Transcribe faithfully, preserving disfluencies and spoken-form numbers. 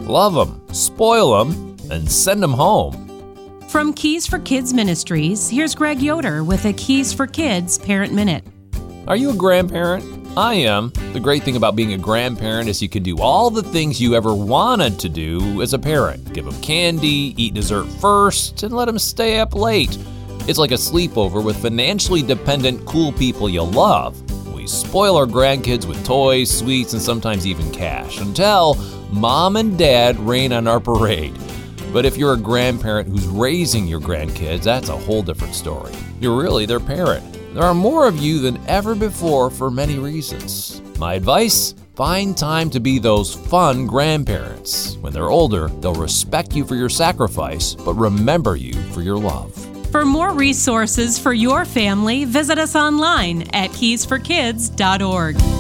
Love them, spoil them, and send them home. From Keys for Kids Ministries, here's Greg Yoder with a Keys for Kids Parent Minute. Are you a grandparent? I am. The great thing about being a grandparent is you can do all the things you ever wanted to do as a parent. Give them candy, eat dessert first, and let them stay up late. It's like a sleepover with financially dependent, cool people you love. We spoil our grandkids with toys, sweets, and sometimes even cash until mom and dad rain on our parade. But if you're a grandparent who's raising your grandkids, that's a whole different story. You're really their parent. There are more of you than ever before for many reasons. My advice? Find time to be those fun grandparents. When they're older, they'll respect you for your sacrifice, but remember you for your love. For more resources for your family, visit us online at keys for kids dot org.